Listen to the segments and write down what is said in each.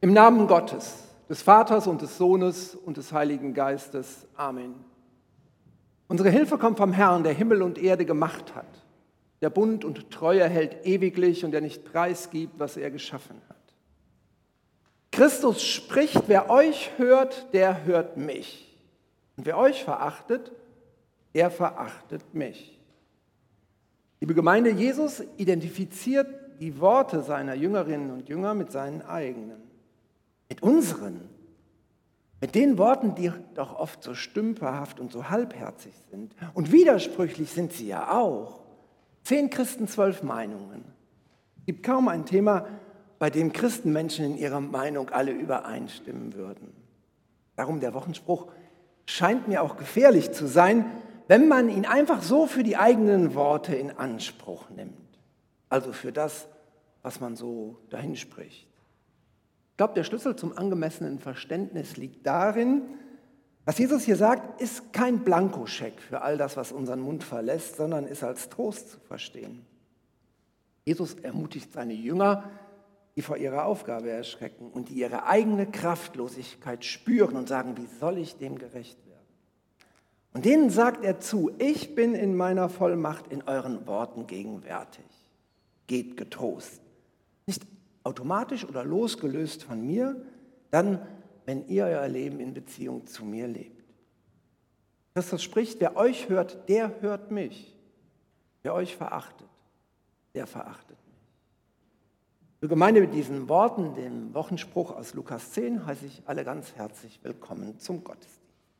Im Namen Gottes, des Vaters und des Sohnes und des Heiligen Geistes. Amen. Unsere Hilfe kommt vom Herrn, der Himmel und Erde gemacht hat, der Bund und Treue hält ewiglich und der nicht preisgibt, was er geschaffen hat. Christus spricht, wer euch hört, der hört mich. Und wer euch verachtet, der verachtet mich. Liebe Gemeinde, Jesus identifiziert die Worte seiner Jüngerinnen und Jünger mit seinen eigenen, mit unseren, mit den Worten, die doch oft so stümperhaft und so halbherzig sind. Und widersprüchlich sind sie ja auch. 10 Christen, 12 Meinungen. Es gibt kaum ein Thema, bei dem Christenmenschen in ihrer Meinung alle übereinstimmen würden. Darum der Wochenspruch scheint mir auch gefährlich zu sein, wenn man ihn einfach so für die eigenen Worte in Anspruch nimmt. Also für das, was man so dahin spricht. Ich glaube, der Schlüssel zum angemessenen Verständnis liegt darin, was Jesus hier sagt, ist kein Blankoscheck für all das, was unseren Mund verlässt, sondern ist als Trost zu verstehen. Jesus ermutigt seine Jünger, die vor ihrer Aufgabe erschrecken und die ihre eigene Kraftlosigkeit spüren und sagen, wie soll ich dem gerecht werden? Und denen sagt er zu, ich bin in meiner Vollmacht in euren Worten gegenwärtig. Geht getrost. Nicht automatisch oder losgelöst von mir, dann, wenn ihr euer Leben in Beziehung zu mir lebt. Christus spricht, wer euch hört, der hört mich. Wer euch verachtet, der verachtet mich. Liebe Gemeinde, mit diesen Worten, dem Wochenspruch aus Lukas 10, heiße ich alle ganz herzlich willkommen zum Gottesdienst.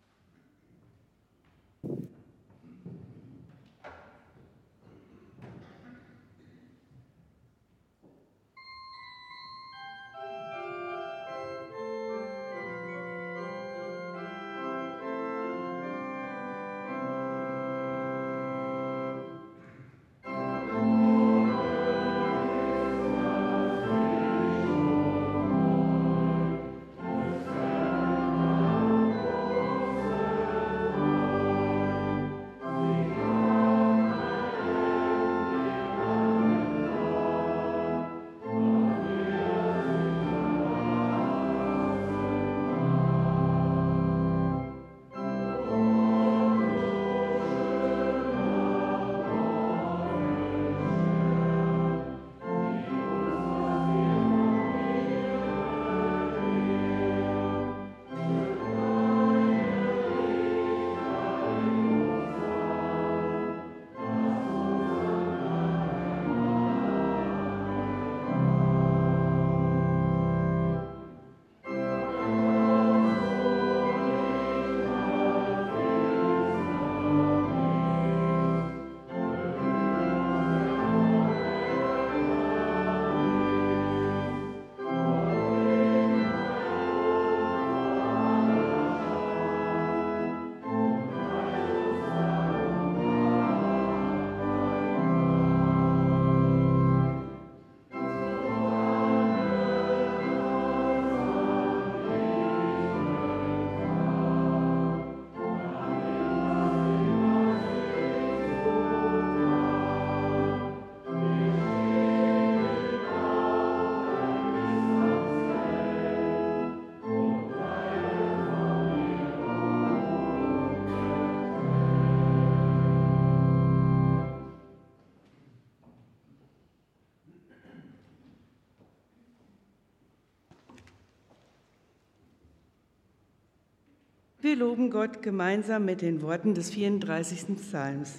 Wir loben Gott gemeinsam mit den Worten des 34. Psalms.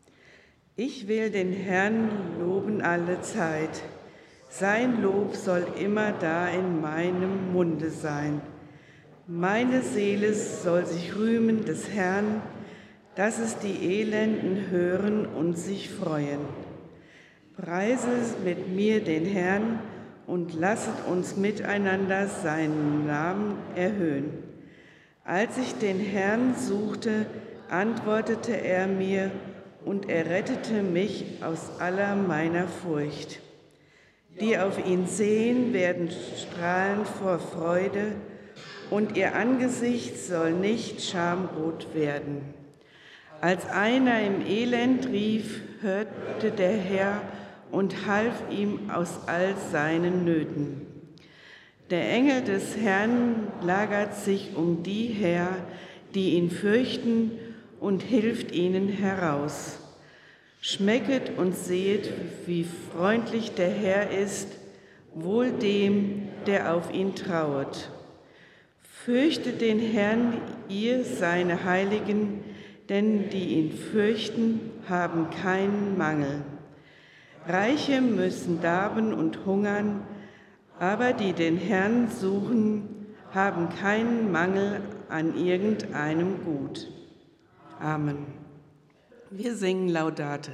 Ich will den Herrn loben alle Zeit. Sein Lob soll immer da in meinem Munde sein. Meine Seele soll sich rühmen des Herrn, dass es die Elenden hören und sich freuen. Preise mit mir den Herrn und lasset uns miteinander seinen Namen erhöhen. Als ich den Herrn suchte, antwortete er mir und er rettete mich aus aller meiner Furcht. Die auf ihn sehen, werden strahlen vor Freude und ihr Angesicht soll nicht schamrot werden. Als einer im Elend rief, hörte der Herr und half ihm aus all seinen Nöten. Der Engel des Herrn lagert sich um die her, die ihn fürchten, und hilft ihnen heraus. Schmecket und sehet, wie freundlich der Herr ist, wohl dem, der auf ihn trauet. Fürchtet den Herrn, ihr seine Heiligen, denn die ihn fürchten, haben keinen Mangel. Reiche müssen darben und hungern, aber die den Herrn suchen, haben keinen Mangel an irgendeinem Gut. Amen. Wir singen Laudate.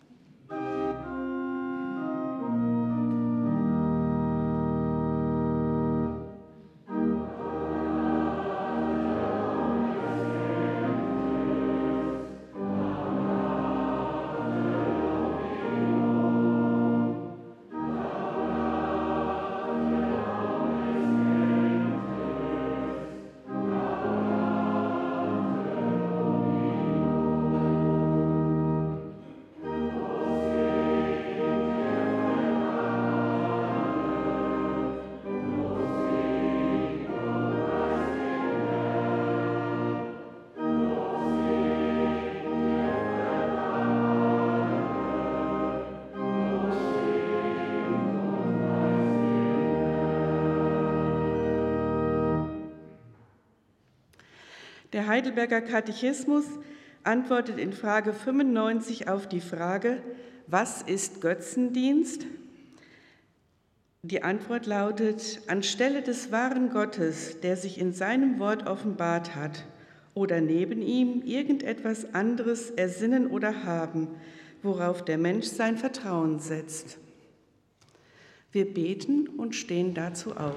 Der Heidelberger Katechismus antwortet in Frage 95 auf die Frage, was ist Götzendienst? Die Antwort lautet, anstelle des wahren Gottes, der sich in seinem Wort offenbart hat, oder neben ihm irgendetwas anderes ersinnen oder haben, worauf der Mensch sein Vertrauen setzt. Wir beten und stehen dazu auf.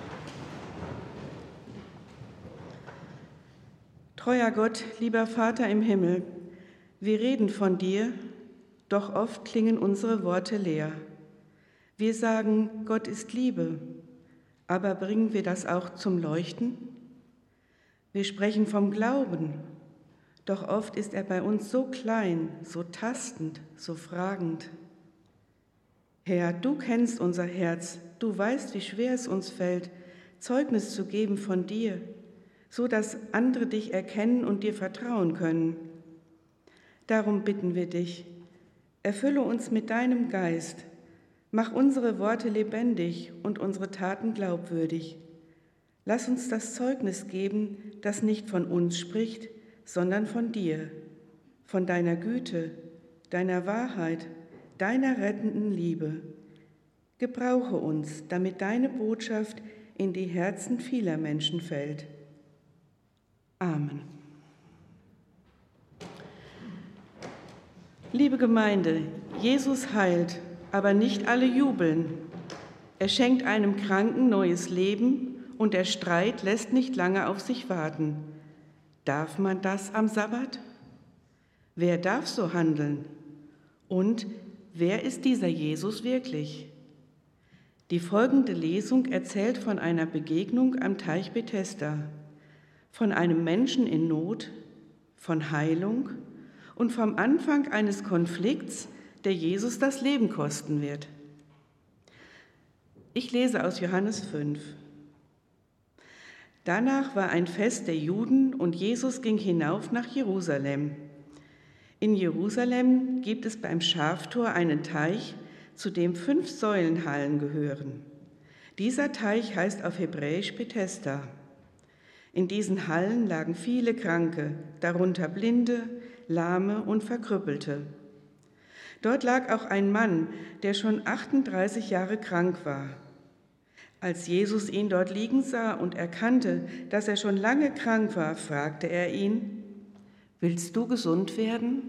Treuer Gott, lieber Vater im Himmel, wir reden von dir, doch oft klingen unsere Worte leer. Wir sagen, Gott ist Liebe, aber bringen wir das auch zum Leuchten? Wir sprechen vom Glauben, doch oft ist er bei uns so klein, so tastend, so fragend. Herr, du kennst unser Herz, du weißt, wie schwer es uns fällt, Zeugnis zu geben von dir, so dass andere dich erkennen und dir vertrauen können. Darum bitten wir dich, erfülle uns mit deinem Geist, mach unsere Worte lebendig und unsere Taten glaubwürdig. Lass uns das Zeugnis geben, das nicht von uns spricht, sondern von dir, von deiner Güte, deiner Wahrheit, deiner rettenden Liebe. Gebrauche uns, damit deine Botschaft in die Herzen vieler Menschen fällt. Amen. Liebe Gemeinde, Jesus heilt, aber nicht alle jubeln. Er schenkt einem Kranken neues Leben und der Streit lässt nicht lange auf sich warten. Darf man das am Sabbat? Wer darf so handeln? Und wer ist dieser Jesus wirklich? Die folgende Lesung erzählt von einer Begegnung am Teich Bethesda, von einem Menschen in Not, von Heilung und vom Anfang eines Konflikts, der Jesus das Leben kosten wird. Ich lese aus Johannes 5. Danach war ein Fest der Juden und Jesus ging hinauf nach Jerusalem. In Jerusalem gibt es beim Schaftor einen Teich, zu dem 5 Säulenhallen gehören. Dieser Teich heißt auf Hebräisch Bethesda. In diesen Hallen lagen viele Kranke, darunter Blinde, Lahme und Verkrüppelte. Dort lag auch ein Mann, der schon 38 Jahre krank war. Als Jesus ihn dort liegen sah und erkannte, dass er schon lange krank war, fragte er ihn, »Willst du gesund werden?«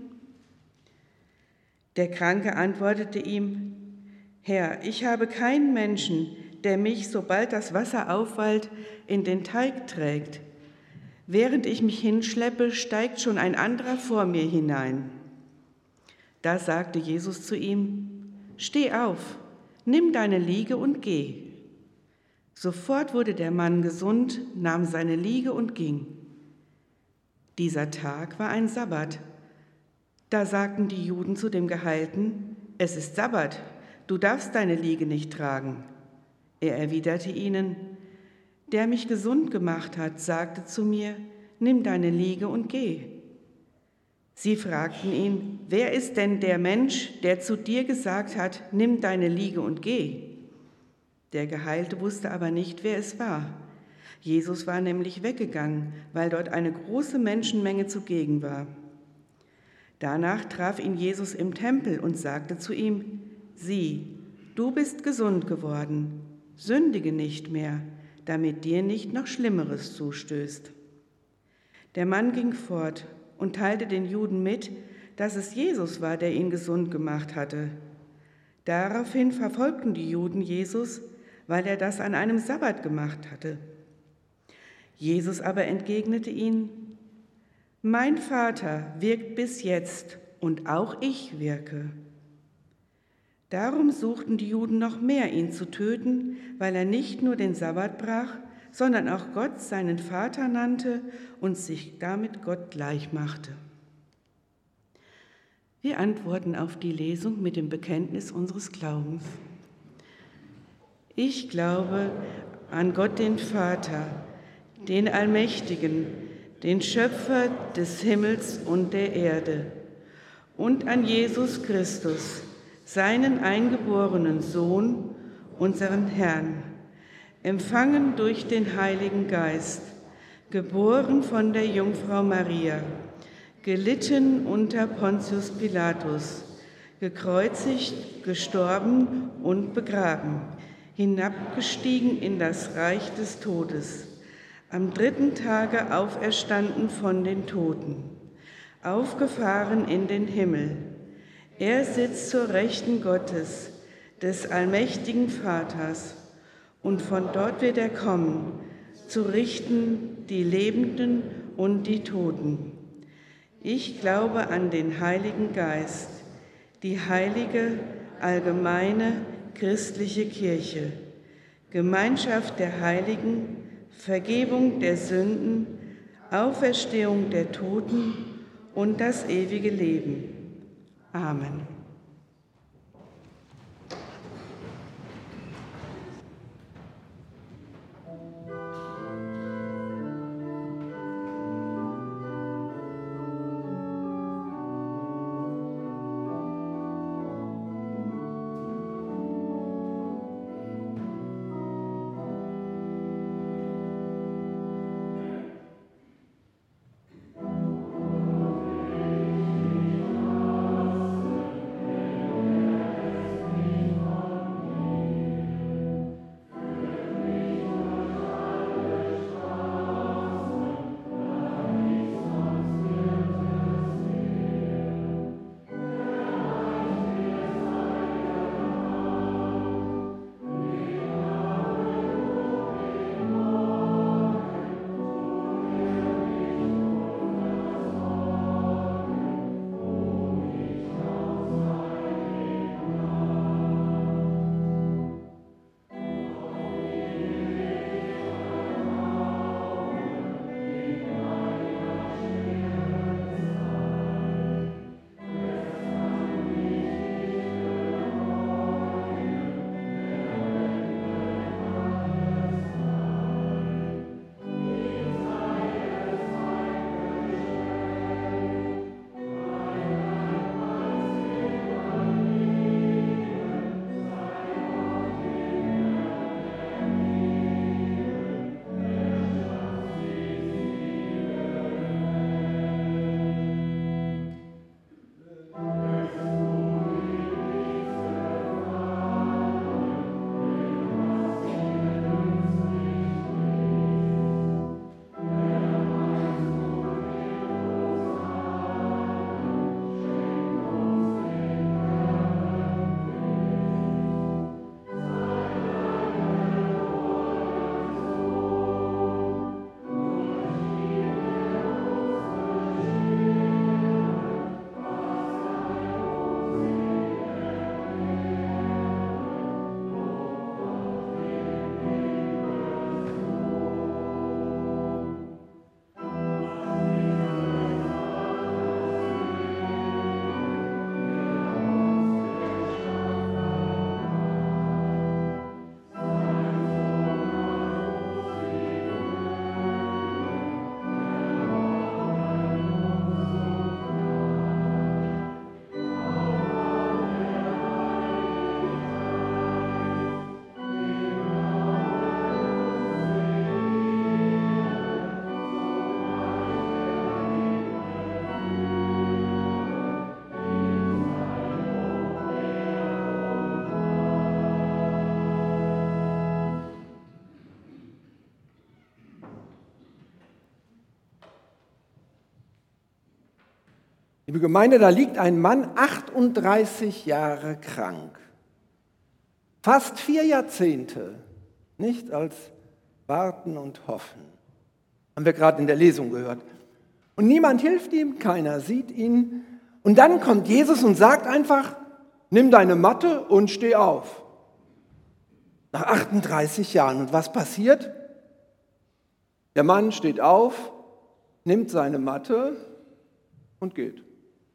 Der Kranke antwortete ihm, »Herr, ich habe keinen Menschen, der mich, sobald das Wasser aufwallt, in den Teig trägt. Während ich mich hinschleppe, steigt schon ein anderer vor mir hinein.« Da sagte Jesus zu ihm, »Steh auf, nimm deine Liege und geh.« Sofort wurde der Mann gesund, nahm seine Liege und ging. Dieser Tag war ein Sabbat. Da sagten die Juden zu dem Geheilten, »Es ist Sabbat, du darfst deine Liege nicht tragen.« Er erwiderte ihnen: Der mich gesund gemacht hat, sagte zu mir: Nimm deine Liege und geh. Sie fragten ihn: Wer ist denn der Mensch, der zu dir gesagt hat: Nimm deine Liege und geh? Der Geheilte wusste aber nicht, wer es war. Jesus war nämlich weggegangen, weil dort eine große Menschenmenge zugegen war. Danach traf ihn Jesus im Tempel und sagte zu ihm: Sieh, du bist gesund geworden, sündige nicht mehr, damit dir nicht noch Schlimmeres zustößt. Der Mann ging fort und teilte den Juden mit, dass es Jesus war, der ihn gesund gemacht hatte. Daraufhin verfolgten die Juden Jesus, weil er das an einem Sabbat gemacht hatte. Jesus aber entgegnete ihnen: Mein Vater wirkt bis jetzt und auch ich wirke. Darum suchten die Juden noch mehr, ihn zu töten, weil er nicht nur den Sabbat brach, sondern auch Gott seinen Vater nannte und sich damit Gott gleich machte. Wir antworten auf die Lesung mit dem Bekenntnis unseres Glaubens. Ich glaube an Gott den Vater, den Allmächtigen, den Schöpfer des Himmels und der Erde, und an Jesus Christus, seinen eingeborenen Sohn, unseren Herrn, empfangen durch den Heiligen Geist, geboren von der Jungfrau Maria, gelitten unter Pontius Pilatus, gekreuzigt, gestorben und begraben, hinabgestiegen in das Reich des Todes, am dritten Tage auferstanden von den Toten, aufgefahren in den Himmel. Er sitzt zur Rechten Gottes, des allmächtigen Vaters, und von dort wird er kommen, zu richten die Lebenden und die Toten. Ich glaube an den Heiligen Geist, die heilige, allgemeine, christliche Kirche, Gemeinschaft der Heiligen, Vergebung der Sünden, Auferstehung der Toten und das ewige Leben. Amen. Liebe Gemeinde, da liegt ein Mann 38 Jahre krank. Fast 4 Jahrzehnte. Nichts als warten und hoffen. Haben wir gerade in der Lesung gehört. Und niemand hilft ihm, keiner sieht ihn. Und dann kommt Jesus und sagt einfach, nimm deine Matte und steh auf. Nach 38 Jahren. Und was passiert? Der Mann steht auf, nimmt seine Matte und geht.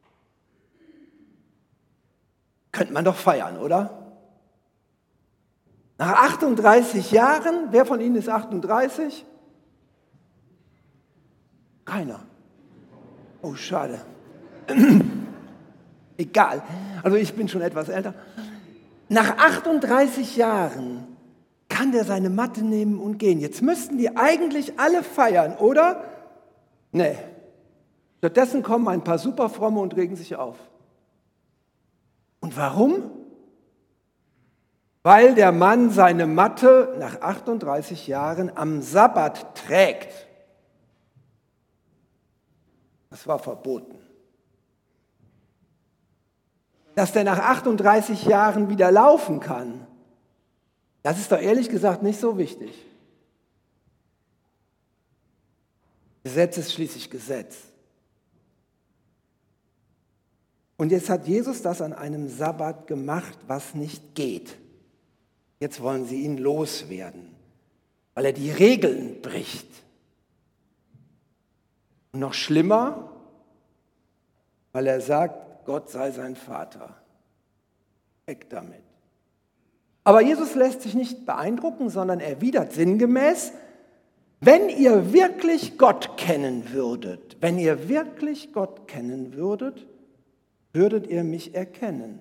Könnte man doch feiern, oder? Nach 38 Jahren, wer von Ihnen ist 38? Keiner. Oh, schade. Egal. Also ich bin schon etwas älter. Nach 38 Jahren kann der seine Matte nehmen und gehen. Jetzt müssten die eigentlich alle feiern, oder? Nee. Stattdessen kommen ein paar Superfromme und regen sich auf. Und warum? Weil der Mann seine Matte nach 38 Jahren am Sabbat trägt. Das war verboten. Dass der nach 38 Jahren wieder laufen kann, das ist doch ehrlich gesagt nicht so wichtig. Gesetz ist schließlich Gesetz. Und jetzt hat Jesus das an einem Sabbat gemacht, was nicht geht. Jetzt wollen sie ihn loswerden, weil er die Regeln bricht. Und noch schlimmer, weil er sagt, Gott sei sein Vater. Weg damit. Aber Jesus lässt sich nicht beeindrucken, sondern erwidert sinngemäß, wenn ihr wirklich Gott kennen würdet, würdet ihr mich erkennen.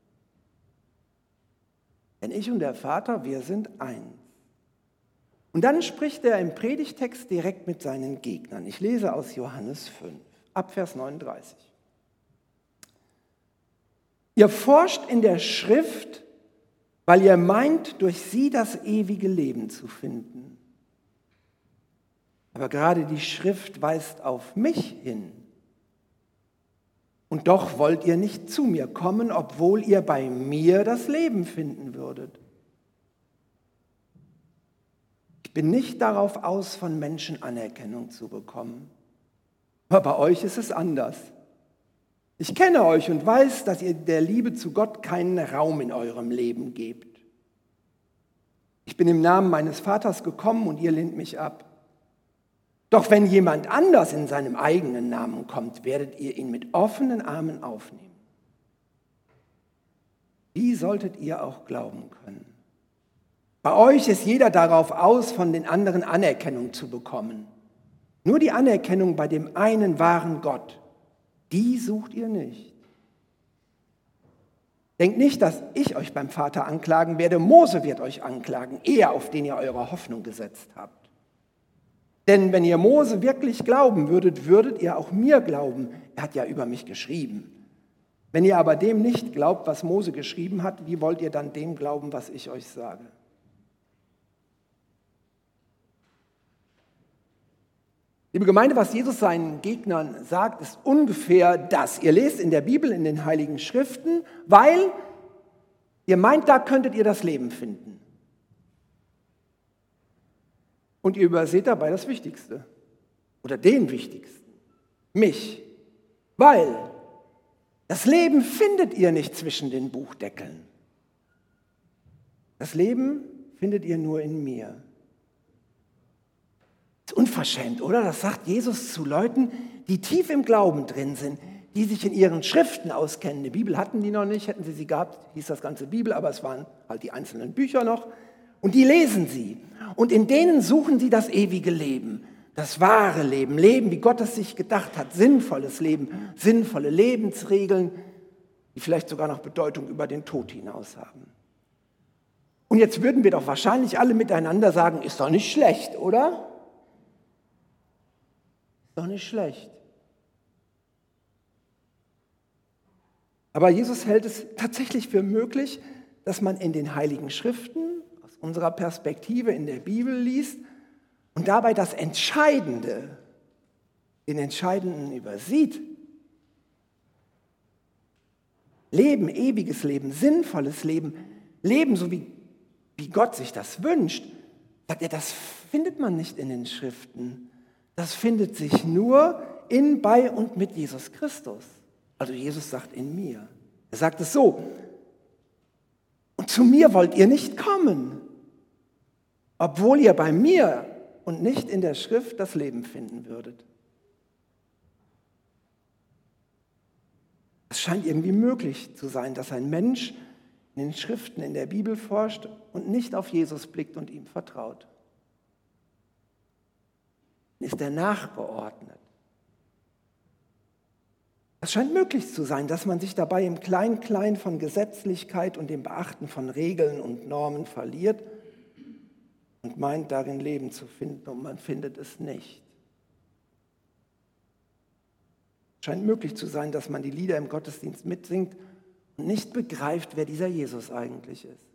Denn ich und der Vater, wir sind eins. Und dann spricht er im Predigtext direkt mit seinen Gegnern. Ich lese aus Johannes 5, ab Vers 39. Ihr forscht in der Schrift, weil ihr meint, durch sie das ewige Leben zu finden. Aber gerade die Schrift weist auf mich hin. Und doch wollt ihr nicht zu mir kommen, obwohl ihr bei mir das Leben finden würdet. Ich bin nicht darauf aus, von Menschen Anerkennung zu bekommen. Aber bei euch ist es anders. Ich kenne euch und weiß, dass ihr der Liebe zu Gott keinen Raum in eurem Leben gebt. Ich bin im Namen meines Vaters gekommen und ihr lehnt mich ab. Doch wenn jemand anders in seinem eigenen Namen kommt, werdet ihr ihn mit offenen Armen aufnehmen. Wie solltet ihr auch glauben können? Bei euch ist jeder darauf aus, von den anderen Anerkennung zu bekommen. Nur die Anerkennung bei dem einen wahren Gott, die sucht ihr nicht. Denkt nicht, dass ich euch beim Vater anklagen werde. Mose wird euch anklagen, er, auf den ihr eure Hoffnung gesetzt habt. Denn wenn ihr Mose wirklich glauben würdet, würdet ihr auch mir glauben. Er hat ja über mich geschrieben. Wenn ihr aber dem nicht glaubt, was Mose geschrieben hat, wie wollt ihr dann dem glauben, was ich euch sage? Liebe Gemeinde, was Jesus seinen Gegnern sagt, ist ungefähr das. Ihr lest in der Bibel, in den Heiligen Schriften, weil ihr meint, da könntet ihr das Leben finden. Und ihr überseht dabei das Wichtigste oder den Wichtigsten, mich. Weil das Leben findet ihr nicht zwischen den Buchdeckeln. Das Leben findet ihr nur in mir. Das ist unverschämt, oder? Das sagt Jesus zu Leuten, die tief im Glauben drin sind, die sich in ihren Schriften auskennen. Die Bibel hatten die noch nicht, hätten sie gehabt, hieß das ganze Bibel, aber es waren halt die einzelnen Bücher noch. Und die lesen sie. Und in denen suchen sie das ewige Leben, das wahre Leben, Leben, wie Gott es sich gedacht hat, sinnvolles Leben, sinnvolle Lebensregeln, die vielleicht sogar noch Bedeutung über den Tod hinaus haben. Und jetzt würden wir doch wahrscheinlich alle miteinander sagen, ist doch nicht schlecht, oder? Ist doch nicht schlecht. Aber Jesus hält es tatsächlich für möglich, dass man in den Heiligen Schriften aus unserer Perspektive in der Bibel liest und dabei das Entscheidende, den Entscheidenden übersieht. Leben, ewiges Leben, sinnvolles Leben, Leben so wie Gott sich das wünscht, sagt er, das findet man nicht in den Schriften. Das findet sich nur in, bei und mit Jesus Christus. Also Jesus sagt in mir. Er sagt es so, und zu mir wollt ihr nicht kommen, obwohl ihr bei mir und nicht in der Schrift das Leben finden würdet. Es scheint irgendwie möglich zu sein, dass ein Mensch in den Schriften, in der Bibel forscht und nicht auf Jesus blickt und ihm vertraut. Ist er nachgeordnet? Es scheint möglich zu sein, dass man sich dabei im Klein-Klein von Gesetzlichkeit und dem Beachten von Regeln und Normen verliert und meint, darin Leben zu finden, und man findet es nicht. Es scheint möglich zu sein, dass man die Lieder im Gottesdienst mitsingt und nicht begreift, wer dieser Jesus eigentlich ist.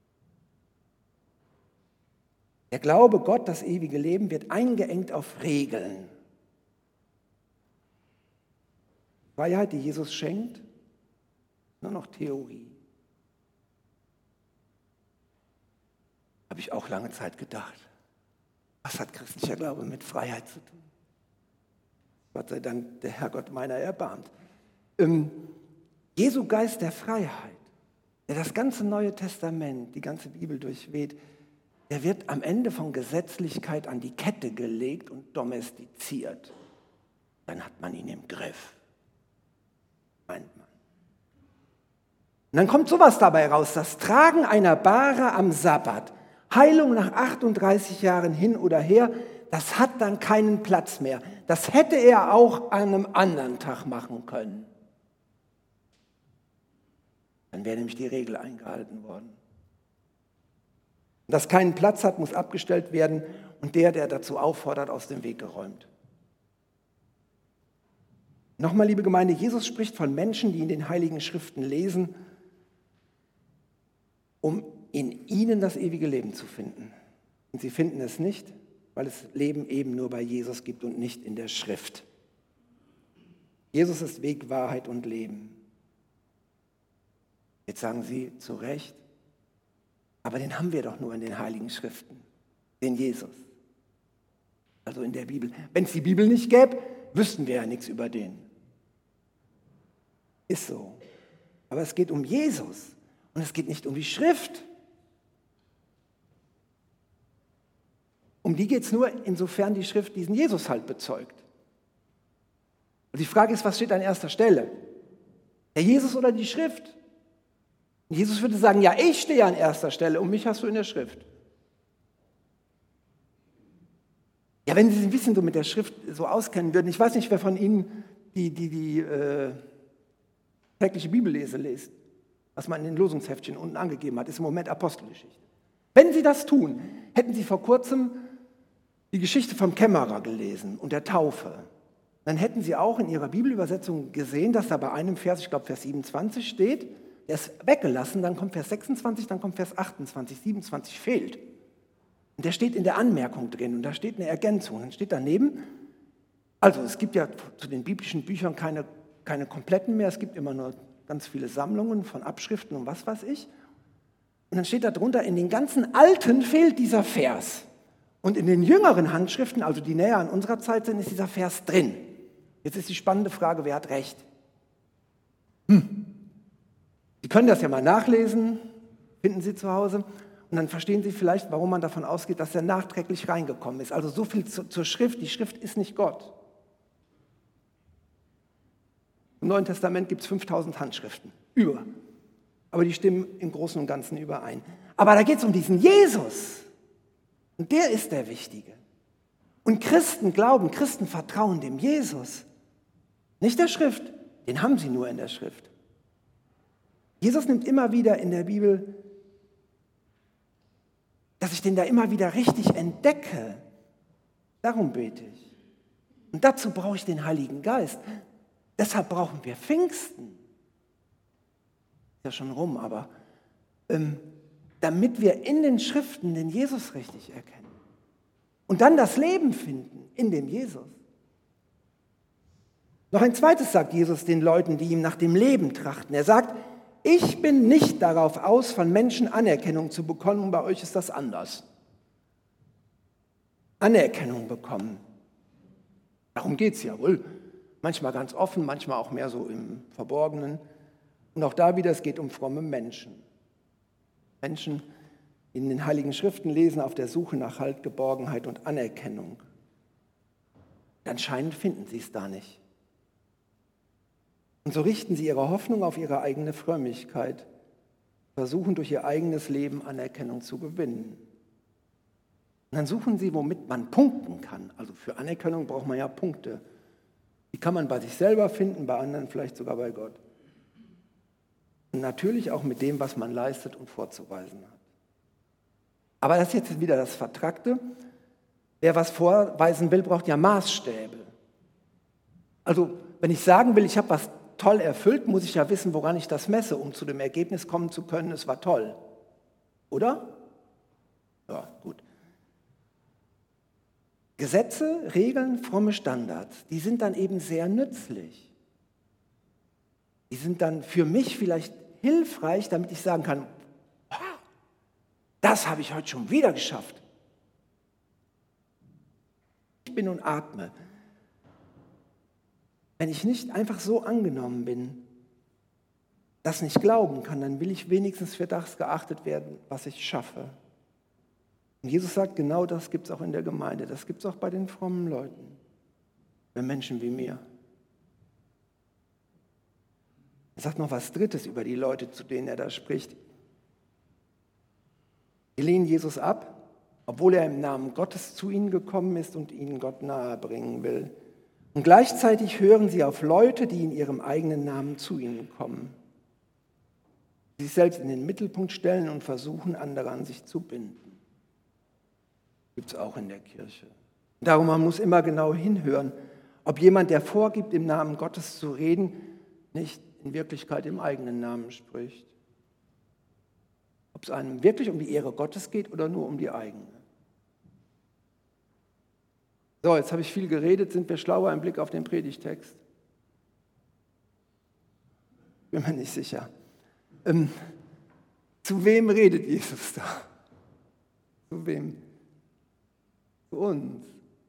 Der Glaube Gott, das ewige Leben, wird eingeengt auf Regeln. Freiheit, die Jesus schenkt, nur noch Theorie. Habe ich auch lange Zeit gedacht. Was hat christlicher Glaube mit Freiheit zu tun? Gott sei Dank, der Herrgott meiner erbarmt. Jesu Geist der Freiheit, der das ganze Neue Testament, die ganze Bibel durchweht, der wird am Ende von Gesetzlichkeit an die Kette gelegt und domestiziert. Dann hat man ihn im Griff, meint man. Und dann kommt sowas dabei raus, das Tragen einer Bahre am Sabbat, Heilung nach 38 Jahren hin oder her, das hat dann keinen Platz mehr. Das hätte er auch an einem anderen Tag machen können. Dann wäre nämlich die Regel eingehalten worden. Das keinen Platz hat, muss abgestellt werden und der dazu auffordert, aus dem Weg geräumt. Nochmal, liebe Gemeinde, Jesus spricht von Menschen, die in den Heiligen Schriften lesen, um in ihnen das ewige Leben zu finden. Und sie finden es nicht, weil es Leben eben nur bei Jesus gibt und nicht in der Schrift. Jesus ist Weg, Wahrheit und Leben. Jetzt sagen Sie zu Recht, aber den haben wir doch nur in den Heiligen Schriften, den Jesus. Also in der Bibel. Wenn es die Bibel nicht gäbe, wüssten wir ja nichts über den. Ist so. Aber es geht um Jesus und es geht nicht um die Schrift. Um die geht es nur, insofern die Schrift diesen Jesus halt bezeugt. Und die Frage ist, was steht an erster Stelle? Der Jesus oder die Schrift? Und Jesus würde sagen, ja, ich stehe an erster Stelle und mich hast du in der Schrift. Ja, wenn Sie sich ein bisschen so mit der Schrift so auskennen würden, ich weiß nicht, wer von Ihnen die tägliche Bibellese liest, was man in den Losungsheftchen unten angegeben hat, ist im Moment Apostelgeschichte. Wenn Sie das tun, hätten Sie vor kurzem die Geschichte vom Kämmerer gelesen und der Taufe. Dann hätten Sie auch in Ihrer Bibelübersetzung gesehen, dass da bei einem Vers, ich glaube Vers 27 steht, der ist weggelassen, dann kommt Vers 26, dann kommt Vers 28, 27 fehlt. Und der steht in der Anmerkung drin und da steht eine Ergänzung. Dann steht daneben, also es gibt ja zu den biblischen Büchern keine kompletten mehr, es gibt immer nur ganz viele Sammlungen von Abschriften und was weiß ich. Und dann steht da drunter, in den ganzen Alten fehlt dieser Vers. Und in den jüngeren Handschriften, also die näher an unserer Zeit sind, ist dieser Vers drin. Jetzt ist die spannende Frage, wer hat recht? Sie können das ja mal nachlesen, finden Sie zu Hause, und dann verstehen Sie vielleicht, warum man davon ausgeht, dass er nachträglich reingekommen ist. Also so viel zur Schrift, die Schrift ist nicht Gott. Im Neuen Testament gibt es 5000 Handschriften, über. Aber die stimmen im Großen und Ganzen überein. Aber da geht es um diesen Jesus. Und der ist der Wichtige. Und Christen glauben, Christen vertrauen dem Jesus. Nicht der Schrift, den haben sie nur in der Schrift. Jesus nimmt immer wieder in der Bibel, dass ich den da immer wieder richtig entdecke. Darum bete ich. Und dazu brauche ich den Heiligen Geist. Deshalb brauchen wir Pfingsten. Ist ja schon rum, aber damit wir in den Schriften den Jesus richtig erkennen. Und dann das Leben finden in dem Jesus. Noch ein zweites sagt Jesus den Leuten, die ihm nach dem Leben trachten. Er sagt, ich bin nicht darauf aus, von Menschen Anerkennung zu bekommen, und bei euch ist das anders. Anerkennung bekommen. Darum geht es ja wohl. Manchmal ganz offen, manchmal auch mehr so im Verborgenen. Und auch da wieder, es geht um fromme Menschen. Menschen, die in den Heiligen Schriften lesen, auf der Suche nach Halt, Geborgenheit und Anerkennung. Anscheinend finden sie es da nicht. Und so richten sie ihre Hoffnung auf ihre eigene Frömmigkeit, versuchen durch ihr eigenes Leben Anerkennung zu gewinnen. Und dann suchen sie, womit man punkten kann. Also für Anerkennung braucht man ja Punkte. Die kann man bei sich selber finden, bei anderen vielleicht sogar bei Gott. Und natürlich auch mit dem, was man leistet und vorzuweisen hat. Aber das ist jetzt wieder das Vertrackte. Wer was vorweisen will, braucht ja Maßstäbe. Also wenn ich sagen will, ich habe was toll erfüllt, muss ich ja wissen, woran ich das messe, um zu dem Ergebnis kommen zu können, es war toll. Oder? Ja, gut. Gesetze, Regeln, fromme Standards, die sind dann eben sehr nützlich. Die sind dann für mich vielleicht hilfreich, damit ich sagen kann, das habe ich heute schon wieder geschafft. Ich bin und atme. Wenn ich nicht einfach so angenommen bin, das nicht glauben kann, dann will ich wenigstens für das geachtet werden, was ich schaffe. Und Jesus sagt, genau das gibt es auch in der Gemeinde. Das gibt es auch bei den frommen Leuten, bei Menschen wie mir. Er sagt noch was Drittes über die Leute, zu denen er da spricht. Die lehnen Jesus ab, obwohl er im Namen Gottes zu ihnen gekommen ist und ihnen Gott nahebringen will. Und gleichzeitig hören sie auf Leute, die in ihrem eigenen Namen zu ihnen kommen. Sie sich selbst in den Mittelpunkt stellen und versuchen, andere an sich zu binden. Gibt es auch in der Kirche. Darum, man muss immer genau hinhören, ob jemand, der vorgibt, im Namen Gottes zu reden, nicht in Wirklichkeit im eigenen Namen spricht. Ob es einem wirklich um die Ehre Gottes geht oder nur um die eigene. So, jetzt habe ich viel geredet. Sind wir schlauer im Blick auf den Predigtext? Bin mir nicht sicher. Zu wem redet Jesus da? Zu wem? Zu uns.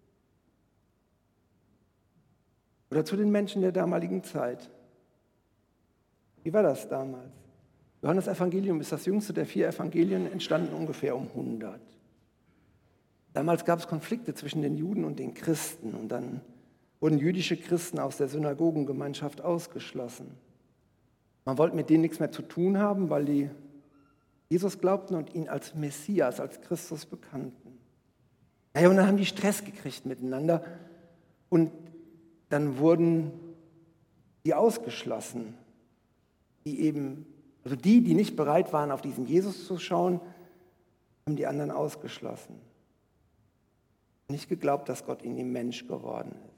Oder zu den Menschen der damaligen Zeit. Wie war das damals? Johannes Evangelium ist das jüngste der 4 Evangelien, entstanden ungefähr um 100. Damals gab es Konflikte zwischen den Juden und den Christen und dann wurden jüdische Christen aus der Synagogengemeinschaft ausgeschlossen. Man wollte mit denen nichts mehr zu tun haben, weil die Jesus glaubten und ihn als Messias, als Christus bekannten. Naja, und dann haben die Stress gekriegt miteinander und dann wurden die ausgeschlossen, die nicht bereit waren, auf diesen Jesus zu schauen, haben die anderen ausgeschlossen. Nicht geglaubt, dass Gott in ihm Mensch geworden ist.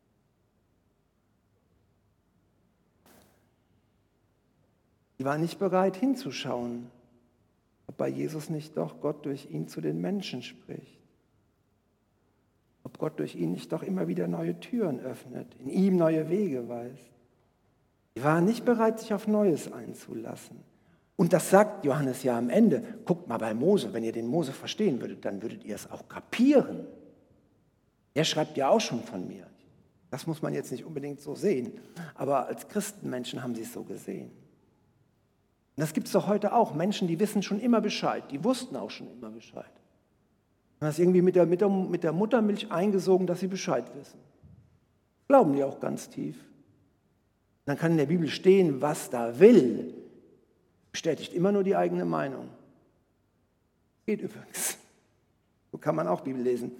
Die waren nicht bereit hinzuschauen, ob bei Jesus nicht doch Gott durch ihn zu den Menschen spricht. Ob Gott durch ihn nicht doch immer wieder neue Türen öffnet, in ihm neue Wege weist. Die waren nicht bereit, sich auf Neues einzulassen. Und das sagt Johannes ja am Ende. Guckt mal bei Mose, wenn ihr den Mose verstehen würdet, dann würdet ihr es auch kapieren. Er schreibt ja auch schon von mir. Das muss man jetzt nicht unbedingt so sehen. Aber als Christenmenschen haben sie es so gesehen. Und das gibt es doch heute auch. Menschen, die wissen schon immer Bescheid. Die wussten auch schon immer Bescheid. Man ist irgendwie mit der Muttermilch eingesogen, dass sie Bescheid wissen. Glauben die auch ganz tief. Dann kann in der Bibel stehen, was da will. Bestätigt immer nur die eigene Meinung. Geht übrigens. So kann man auch Bibel lesen.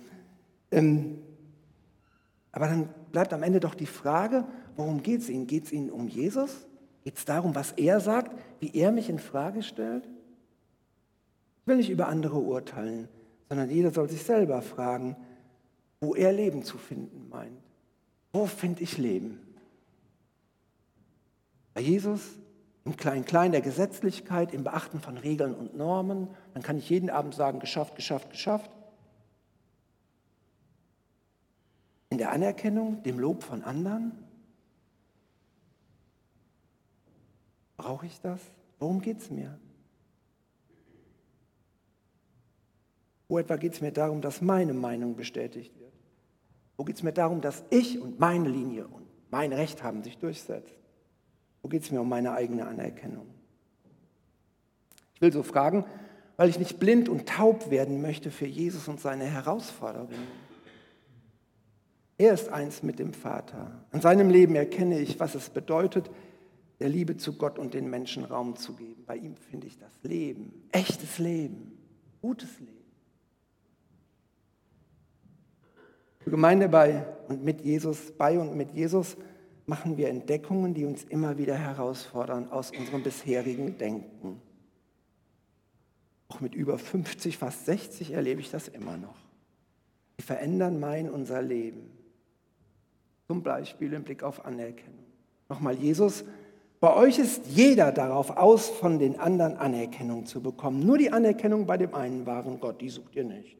Aber dann bleibt am Ende doch die Frage, worum geht es Ihnen? Geht es Ihnen um Jesus? Geht es darum, was er sagt, wie er mich in Frage stellt? Ich will nicht über andere urteilen, sondern jeder soll sich selber fragen, wo er Leben zu finden meint. Wo finde ich Leben? Bei Jesus, im Klein-Klein der Gesetzlichkeit, im Beachten von Regeln und Normen, dann kann ich jeden Abend sagen, geschafft, geschafft, geschafft. In der Anerkennung, dem Lob von anderen? Brauche ich das? Worum geht es mir? Wo etwa geht es mir darum, dass meine Meinung bestätigt wird? Wo geht es mir darum, dass ich und meine Linie und mein Recht haben sich durchsetzt? Wo geht es mir um meine eigene Anerkennung? Ich will so fragen, weil ich nicht blind und taub werden möchte für Jesus und seine Herausforderungen. Er ist eins mit dem Vater. An seinem Leben erkenne ich, was es bedeutet, der Liebe zu Gott und den Menschen Raum zu geben. Bei ihm finde ich das Leben, echtes Leben, gutes Leben. Die Gemeinde bei und mit Jesus machen wir Entdeckungen, die uns immer wieder herausfordern aus unserem bisherigen Denken. Auch mit über 50, fast 60 erlebe ich das immer noch. Die verändern unser Leben. Zum Beispiel im Blick auf Anerkennung. Nochmal Jesus, bei euch ist jeder darauf aus, von den anderen Anerkennung zu bekommen. Nur die Anerkennung bei dem einen wahren Gott, die sucht ihr nicht.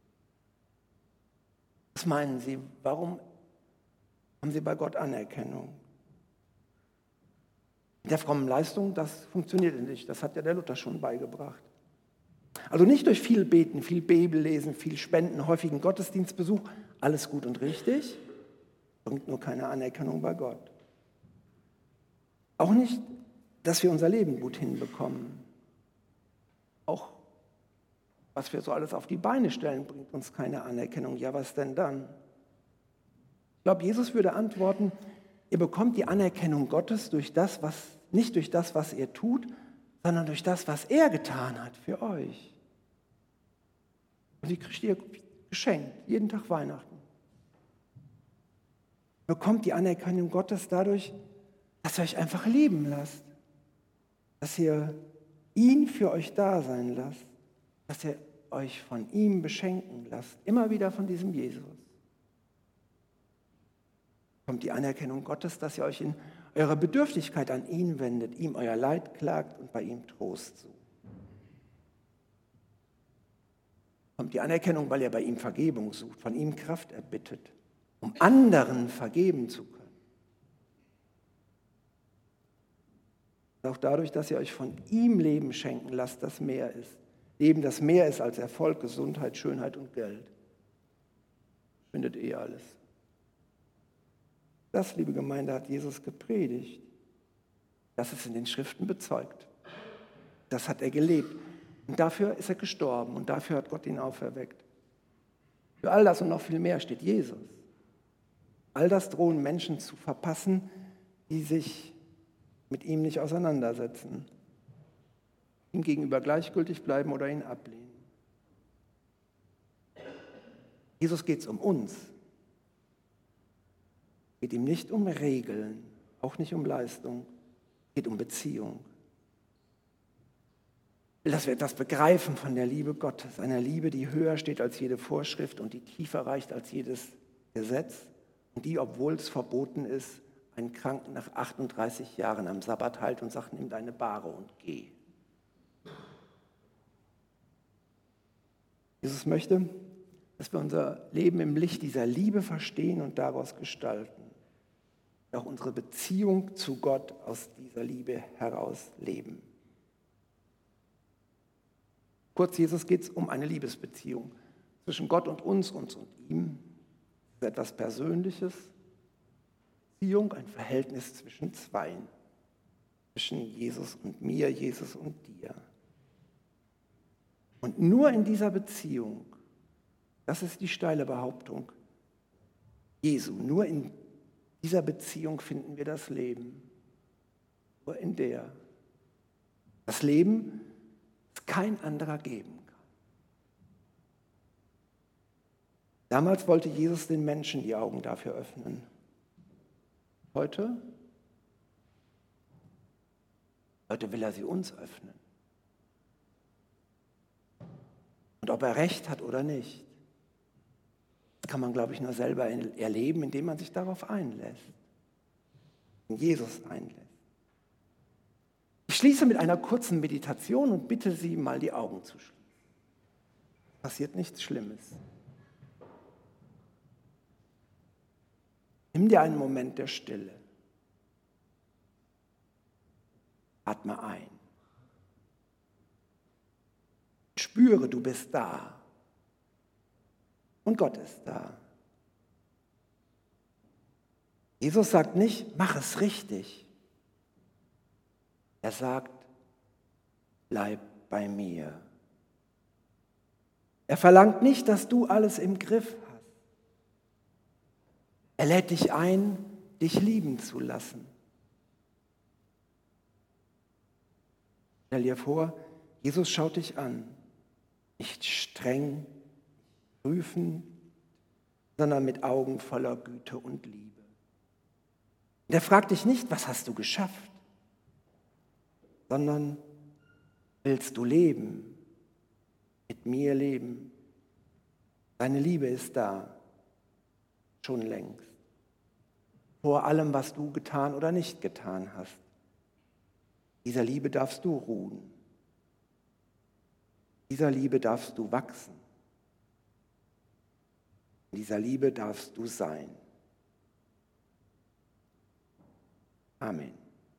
Was meinen Sie, warum haben Sie bei Gott Anerkennung? Mit der frommen Leistung, das funktioniert nicht. Das hat ja der Luther schon beigebracht. Also nicht durch viel Beten, viel Bibellesen, viel Spenden, häufigen Gottesdienstbesuch, alles gut und richtig, bringt nur keine Anerkennung bei Gott. Auch nicht, dass wir unser Leben gut hinbekommen. Auch was wir so alles auf die Beine stellen, bringt uns keine Anerkennung. Ja, was denn dann? Ich glaube, Jesus würde antworten, ihr bekommt die Anerkennung Gottes nicht durch das, was ihr tut, sondern durch das, was er getan hat für euch. Und die kriegt ihr geschenkt, jeden Tag Weihnachten. Ihr bekommt die Anerkennung Gottes dadurch, dass ihr euch einfach lieben lasst. Dass ihr ihn für euch da sein lasst. Dass ihr euch von ihm beschenken lasst. Immer wieder von diesem Jesus. Kommt die Anerkennung Gottes, dass ihr euch in eurer Bedürftigkeit an ihn wendet, ihm euer Leid klagt und bei ihm Trost sucht. Kommt die Anerkennung, weil ihr bei ihm Vergebung sucht, von ihm Kraft erbittet, um anderen vergeben zu können. Auch dadurch, dass ihr euch von ihm Leben schenken lasst, das mehr ist. Leben, das mehr ist als Erfolg, Gesundheit, Schönheit und Geld. Findet alles. Das, liebe Gemeinde, hat Jesus gepredigt. Das ist in den Schriften bezeugt. Das hat er gelebt. Und dafür ist er gestorben und dafür hat Gott ihn auferweckt. Für all das und noch viel mehr steht Jesus. All das drohen Menschen zu verpassen, die sich mit ihm nicht auseinandersetzen, ihm gegenüber gleichgültig bleiben oder ihn ablehnen. Jesus geht es um uns. Es geht ihm nicht um Regeln, auch nicht um Leistung, es geht um Beziehung. Ich will, dass wir etwas begreifen von der Liebe Gottes, einer Liebe, die höher steht als jede Vorschrift und die tiefer reicht als jedes Gesetz und die, obwohl es verboten ist, einen Kranken nach 38 Jahren am Sabbat heilt und sagt, nimm deine Bahre und geh. Jesus möchte, dass wir unser Leben im Licht dieser Liebe verstehen und daraus gestalten. Auch unsere Beziehung zu Gott aus dieser Liebe heraus leben. Kurz, Jesus geht es um eine Liebesbeziehung zwischen Gott und uns und ihm. Es ist etwas Persönliches. Beziehung, ein Verhältnis zwischen zweien. Zwischen Jesus und mir, Jesus und dir. Und nur in dieser Beziehung, das ist die steile Behauptung Jesu, nur in dieser Beziehung finden wir das Leben. Nur in der. Das Leben, das kein anderer geben kann. Damals wollte Jesus den Menschen die Augen dafür öffnen. Heute will er sie uns öffnen. Und ob er recht hat oder nicht, das kann man, glaube ich, nur selber erleben, indem man sich darauf einlässt. In Jesus einlässt. Ich schließe mit einer kurzen Meditation und bitte Sie, mal die Augen zu schließen. Passiert nichts Schlimmes. Nimm dir einen Moment der Stille. Atme ein. Spüre, du bist da. Und Gott ist da. Jesus sagt nicht, mach es richtig. Er sagt, bleib bei mir. Er verlangt nicht, dass du alles im Griff hast. Er lädt dich ein, dich lieben zu lassen. Stell dir vor, Jesus schaut dich an, nicht streng, prüfend, sondern mit Augen voller Güte und Liebe. Und er fragt dich nicht, was hast du geschafft, sondern willst du leben, mit mir leben? Deine Liebe ist da, schon längst, vor allem, was du getan oder nicht getan hast. Dieser Liebe darfst du ruhen. Dieser Liebe darfst du wachsen. In dieser Liebe darfst du sein. Amen.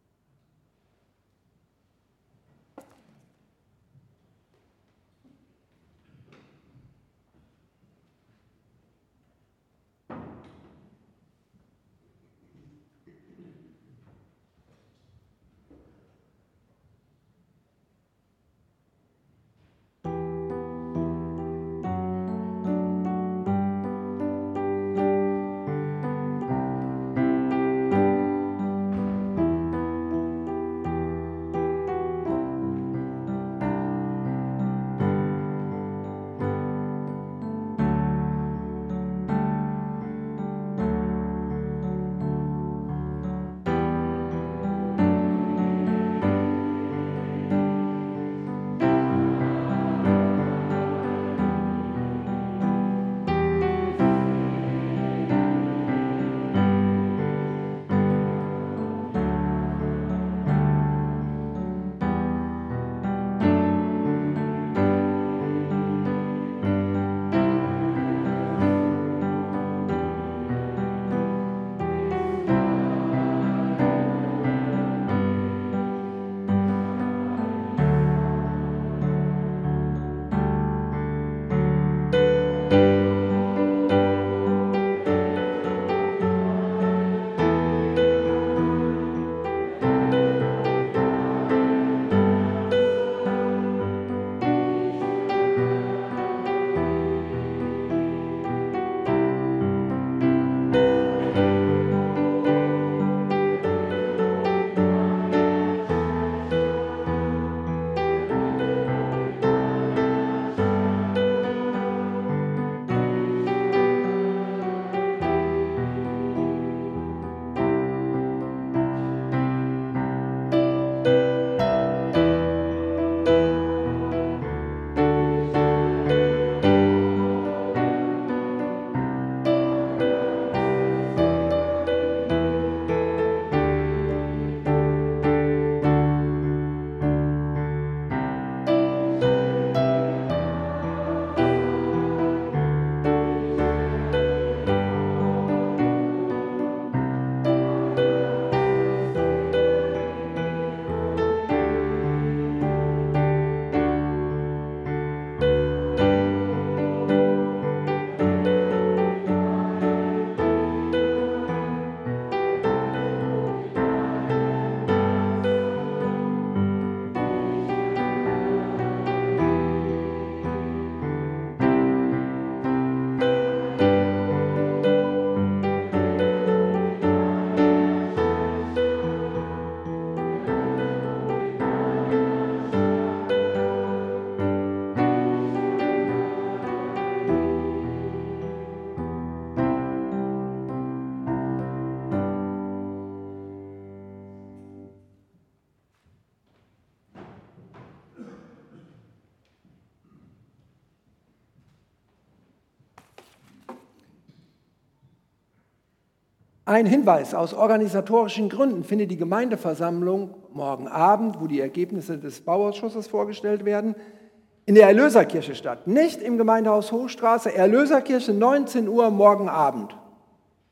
Ein Hinweis: Aus organisatorischen Gründen findet die Gemeindeversammlung morgen Abend, wo die Ergebnisse des Bauausschusses vorgestellt werden, in der Erlöserkirche statt. Nicht im Gemeindehaus Hochstraße, Erlöserkirche, 19 Uhr morgen Abend.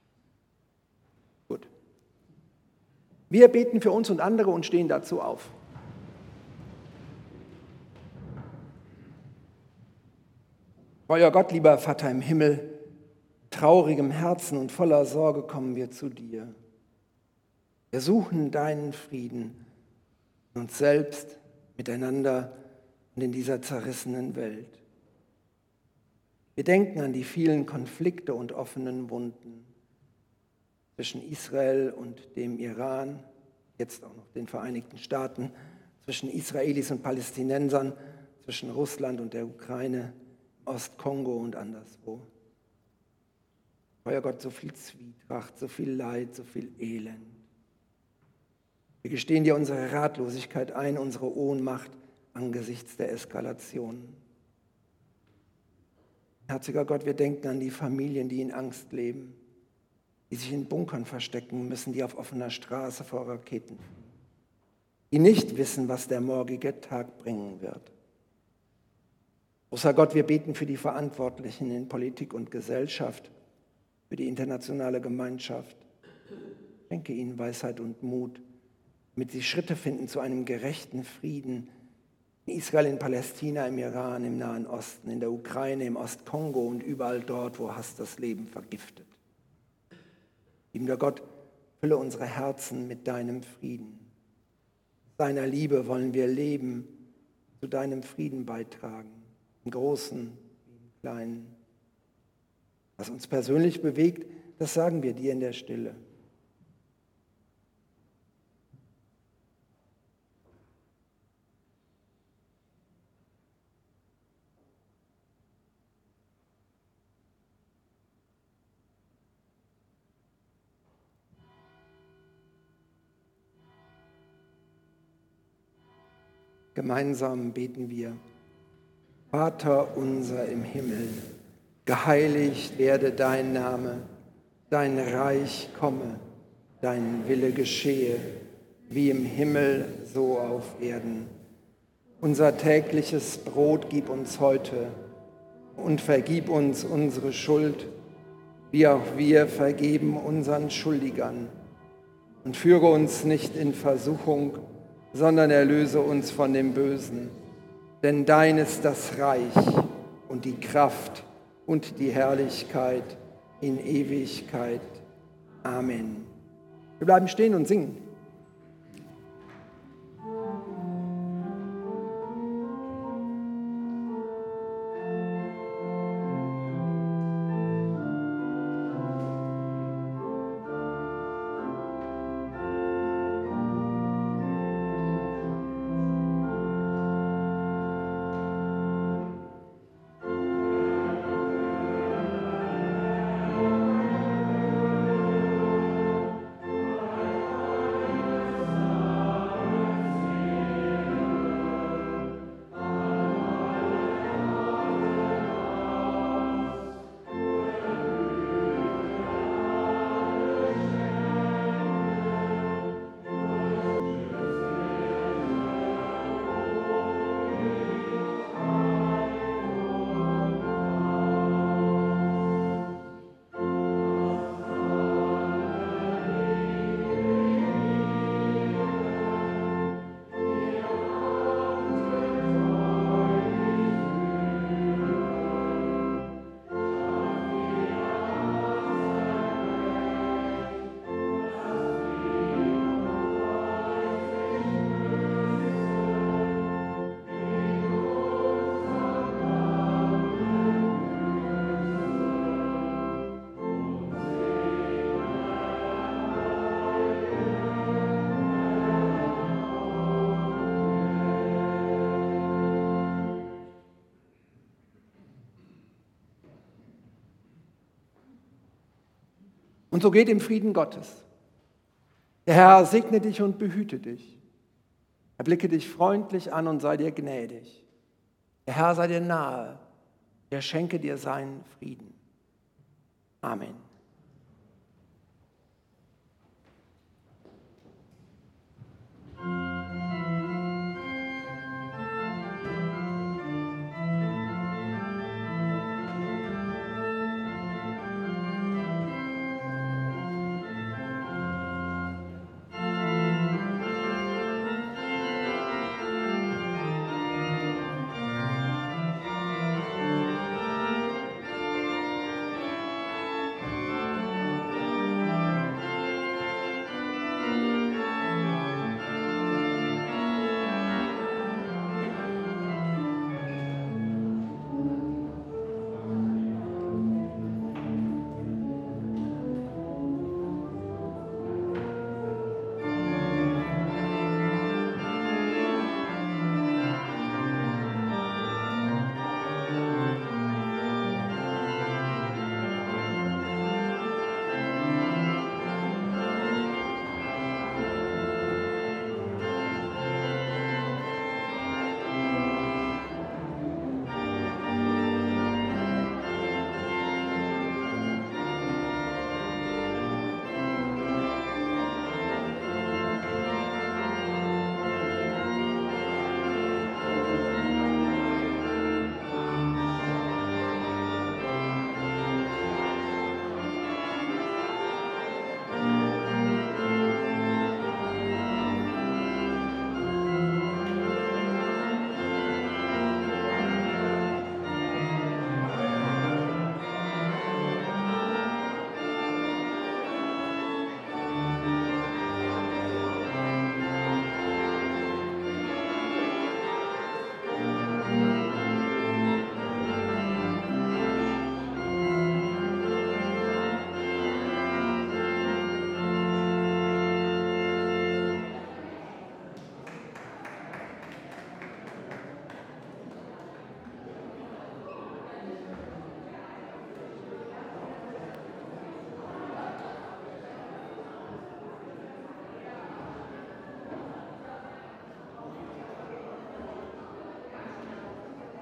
Gut. Wir beten für uns und andere und stehen dazu auf. Euer Gott, lieber Vater im Himmel, traurigem Herzen und voller Sorge kommen wir zu dir. Wir suchen deinen Frieden in uns selbst, miteinander und in dieser zerrissenen Welt. Wir denken an die vielen Konflikte und offenen Wunden zwischen Israel und dem Iran, jetzt auch noch den Vereinigten Staaten, zwischen Israelis und Palästinensern, zwischen Russland und der Ukraine, Ostkongo und anderswo. Euer Gott, so viel Zwietracht, so viel Leid, so viel Elend. Wir gestehen dir unsere Ratlosigkeit ein, unsere Ohnmacht angesichts der Eskalation. Herziger Gott, wir denken an die Familien, die in Angst leben, die sich in Bunkern verstecken müssen, die auf offener Straße vor Raketen fliegen, die nicht wissen, was der morgige Tag bringen wird. Großer Gott, wir beten für die Verantwortlichen in Politik und Gesellschaft, für die internationale Gemeinschaft. Schenke ihnen Weisheit und Mut, damit sie Schritte finden zu einem gerechten Frieden in Israel, in Palästina, im Iran, im Nahen Osten, in der Ukraine, im Ostkongo und überall dort, wo Hass das Leben vergiftet. Liebender Gott, fülle unsere Herzen mit deinem Frieden. Deiner Liebe wollen wir leben, zu deinem Frieden beitragen, im Großen wie im Kleinen. Was uns persönlich bewegt, das sagen wir dir in der Stille. Gemeinsam beten wir: Vater unser im Himmel, geheiligt werde dein Name, dein Reich komme, dein Wille geschehe, wie im Himmel, so auf Erden. Unser tägliches Brot gib uns heute und vergib uns unsere Schuld, wie auch wir vergeben unseren Schuldigern. Und führe uns nicht in Versuchung, sondern erlöse uns von dem Bösen. Denn dein ist das Reich und die Kraft und die Herrlichkeit in Ewigkeit. Amen. Wir bleiben stehen und singen. Und so geht im Frieden Gottes. Der Herr segne dich und behüte dich. Er blicke dich freundlich an und sei dir gnädig. Der Herr sei dir nahe. Er schenke dir seinen Frieden. Amen.